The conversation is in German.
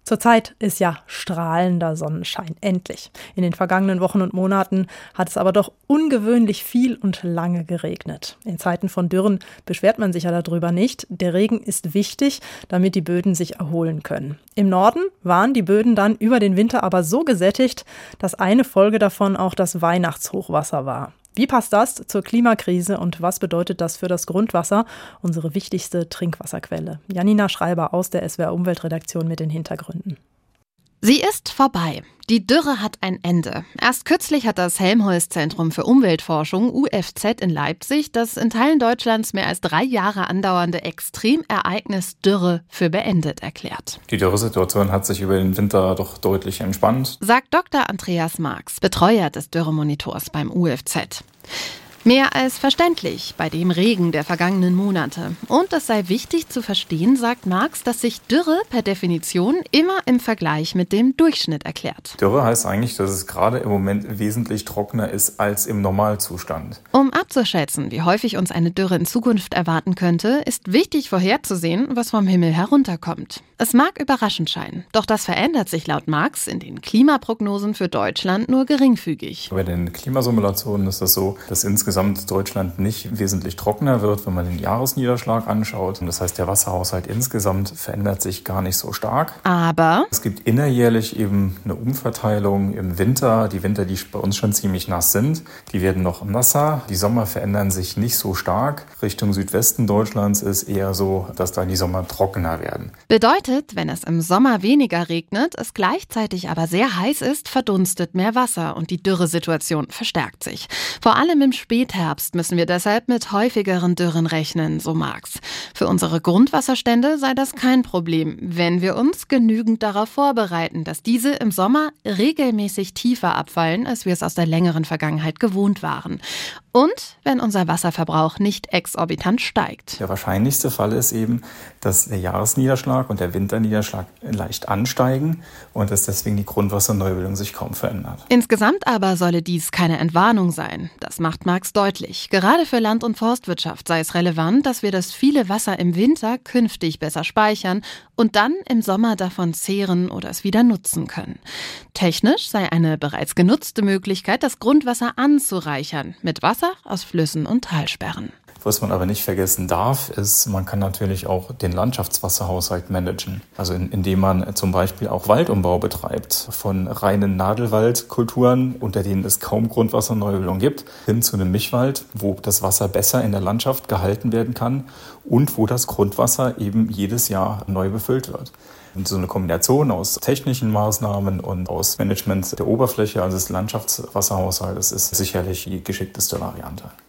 Zurzeit ist ja strahlender Sonnenschein, endlich. In den vergangenen Wochen und Monaten hat es aber doch ungewöhnlich viel und lange geregnet. In Zeiten von Dürren beschwert man sich ja darüber nicht. Der Regen ist wichtig, damit die Böden sich erholen können. Im Norden waren die Böden dann über den Winter aber so gesättigt, dass eine Folge davon auch das Weihnachtshochwasser war. Wie passt das zur Klimakrise und was bedeutet das für das Grundwasser, unsere wichtigste Trinkwasserquelle? Janina Schreiber aus der SWR-Umweltredaktion mit den Hintergründen. Sie ist vorbei. Die Dürre hat ein Ende. Erst kürzlich hat das Helmholtz-Zentrum für Umweltforschung, UFZ in Leipzig, das in Teilen Deutschlands mehr als 3 Jahre andauernde Extremereignis Dürre für beendet erklärt. Die Dürresituation hat sich über den Winter doch deutlich entspannt, sagt Dr. Andreas Marx, Betreuer des Dürremonitors beim UFZ. Mehr als verständlich bei dem Regen der vergangenen Monate. Und es sei wichtig zu verstehen, sagt Marx, dass sich Dürre per Definition immer im Vergleich mit dem Durchschnitt erklärt. Dürre heißt eigentlich, dass es gerade im Moment wesentlich trockener ist als im Normalzustand. Um abzuschätzen, wie häufig uns eine Dürre in Zukunft erwarten könnte, ist wichtig vorherzusehen, was vom Himmel herunterkommt. Es mag überraschend scheinen, doch das verändert sich laut Marx in den Klimaprognosen für Deutschland nur geringfügig. Bei den Klimasimulationen ist das so, dass insgesamt Deutschland nicht wesentlich trockener wird, wenn man den Jahresniederschlag anschaut. Und das heißt, der Wasserhaushalt insgesamt verändert sich gar nicht so stark. Aber es gibt innerjährlich eben eine Umverteilung im Winter. Die Winter, die bei uns schon ziemlich nass sind, die werden noch nasser. Die Sommer verändern sich nicht so stark. Richtung Südwesten Deutschlands ist eher so, dass da die Sommer trockener werden. Bedeutet, wenn es im Sommer weniger regnet, es gleichzeitig aber sehr heiß ist, verdunstet mehr Wasser und die Dürresituation verstärkt sich. Vor allem im Spätherbst müssen wir deshalb mit häufigeren Dürren rechnen, so Marx. Für unsere Grundwasserstände sei das kein Problem, wenn wir uns genügend darauf vorbereiten, dass diese im Sommer regelmäßig tiefer abfallen, als wir es aus der längeren Vergangenheit gewohnt waren. Und wenn unser Wasserverbrauch nicht exorbitant steigt. Der wahrscheinlichste Fall ist eben, dass der Jahresniederschlag und der Winterniederschlag leicht ansteigen und dass deswegen die Grundwasserneubildung sich kaum verändert. Insgesamt aber solle dies keine Entwarnung sein. Das macht Marx deutlich. Gerade für Land- und Forstwirtschaft sei es relevant, dass wir das viele Wasser im Winter künftig besser speichern und dann im Sommer davon zehren oder es wieder nutzen können. Technisch sei eine bereits genutzte Möglichkeit, das Grundwasser anzureichern mit Wasser aus Flüssen und Talsperren. Was man aber nicht vergessen darf, ist, man kann natürlich auch den Landschaftswasserhaushalt managen. Also indem man zum Beispiel auch Waldumbau betreibt. Von reinen Nadelwaldkulturen, unter denen es kaum Grundwasserneubildung gibt, hin zu einem Mischwald, wo das Wasser besser in der Landschaft gehalten werden kann und wo das Grundwasser eben jedes Jahr neu befüllt wird. Und so eine Kombination aus technischen Maßnahmen und aus Management der Oberfläche, also des Landschaftswasserhaushaltes, ist sicherlich die geschickteste Variante.